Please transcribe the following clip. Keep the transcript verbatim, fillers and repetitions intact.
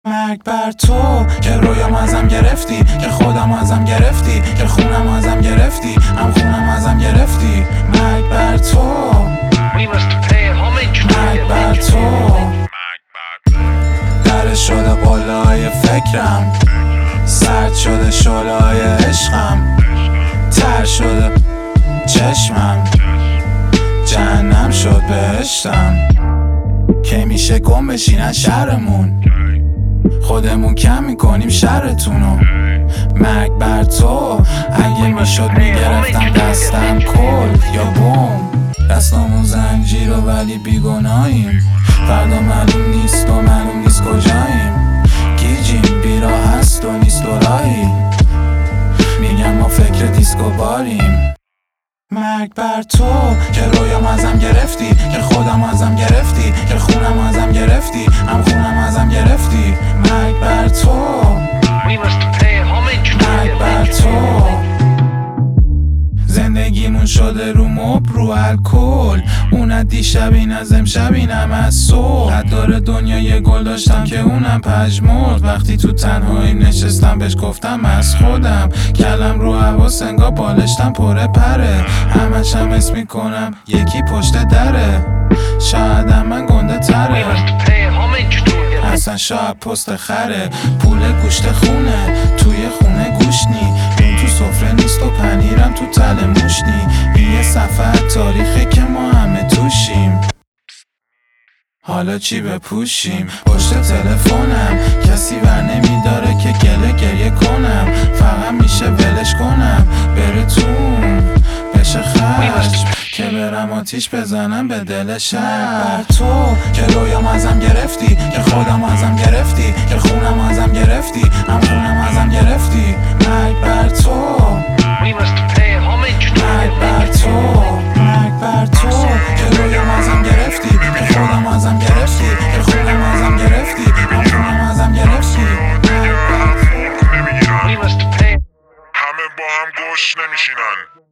مرگ بر تو که رویام ازم گرفتی، که خودم ازم گرفتی، که خونم ازم گرفتی، هم خونم ازم گرفتی. مرگ بر تو، مرگ بر تو. در شده قله‌های فکرم، سرد شده شعله‌های عشقم، تر شده چشمم، جهنم شد بهشتم. که میشه گم بشینن شهرمون، خودمون کم میکنیم شرتونو. مرگ بر تو، اگه میشد میگرفتم دستم کل یا بوم. دستامون زنجیر و ولی بیگناهیم، فردا معلوم نیست و معلوم نیست کجاییم. گیجیم بیراه هست و نیست و راهی، میگم ما فکر دیسکو باریم. مرگ بر تو که رویام ازم گرفتی، که خودم ازم گرفتی، که خونم ازم گرفتی، هم خونم ازم گرفتی. مرگ بر تو، مرگ بر تو. زندگیمون شده رو مب رو الکل، اون دیشب این از امشب اینم از صبح. حدار دنیا یه گل داشتم که اونم پژمرد، وقتی تو تنهاییم نشستم بهش گفتم از خودم. کلم رو حواس انگار بالشتم پره پره، همش هم اسم میکنم یکی پشت دره. شایدم من گنده تره، اصلا شاید پست خره. پول گوشت خونه توی خونه گوشنی، اون تو سفره نیست و پنیرم تو تله موشنی. این یه صفحه تاریخی که ما همه توشیم، حالا چی بپوشیم؟ پشت تلفنم کسی ور نمیداره که گله گریه کنم، فقط میشه ولش کنم بره تون بشه خشم، که برم آتیش بزنم به دل شهر. تو که رویام ازم گرفتی، که خودم ازم گرفتی، که خونم ازم گرفتی، هم خونم ازم گرفتی. مرگ بر تو، مرگ بر تو، مرگ بر تو. که رویام ازم گرفتی، که خودم ازم گرفتی، که خونم ازم گرفتی، هم خونم ازم گرفتی. همه با هم گوش نمیشینن.